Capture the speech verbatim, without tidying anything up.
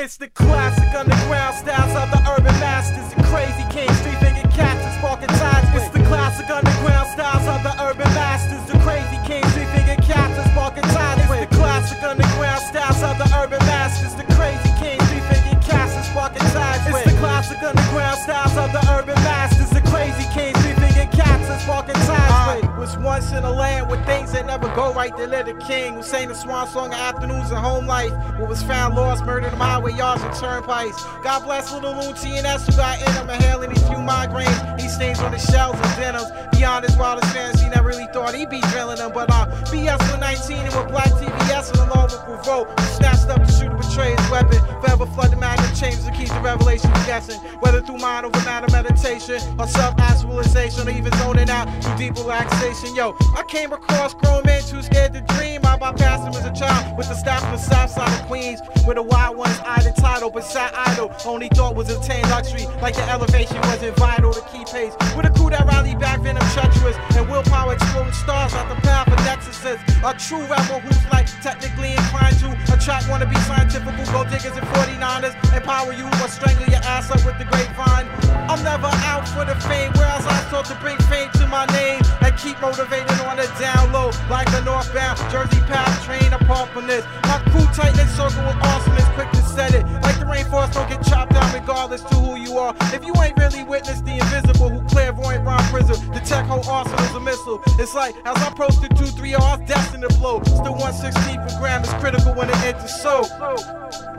It's the classic underground styles of the urban masters. The crazy kings, three-fingered cats, and sparking tides. It's the classic underground styles of the urban masters. The crazy kings, three-fingered cats, and sparking tides. It's the classic underground styles of the urban masters. The crazy kings, three-fingered cats, and sparking tides. It's the classic underground styles of the urban masters. The crazy kings, three-fingered cats, and sparking tides. Was once in a land where things that never go right. They led the king who sang the swan song of afternoons and home life. What was found lost, murdered in highway yards and turnpikes. God bless little Loon T and S who got in him, inhaling these few migraines. He stains on the shells and denims. Beyond his wildest fantasy, never really thought he'd be drilling them. But uh, B S with nineteen and with black T V S and along with Revolt, he snatched up the shooter, betrayed his weapon. Forever flood the magnet chambers to keep the revelations guessing. Whether through mind over matter meditation or self-actualization or even zoning out through deep relaxation. Yo, I came across grown men too scared to dream. I bypassed him as a child with the staff from the south side of Queens, where the wild ones eyed the title but sat idle. Only thought was obtain luxury, like the elevation wasn't vital to keep pace. With a crew that rallied back, venom treacherous, and willpower exploding stars out the path of nexuses. A true rebel who's like technically inclined to attract wannabe scientific gold diggers and forty-niners, empower you or strangle your ass up with the grapevine. I'm never out for the fame, whereas I sought to bring fame to my name and keep motivated on the down low, like a northbound Jersey path train apart from this. My crew tight knit circle with awesomeness, quick to set it. Like the rainforest, don't get chopped down regardless to who you are. If you ain't really witnessed the invisible, who clairvoyant Ron Prism, detect whole arsenals a missile. It's like as I approach the two three R, destined to blow. Still one sixteenth per gram is critical when it enters so.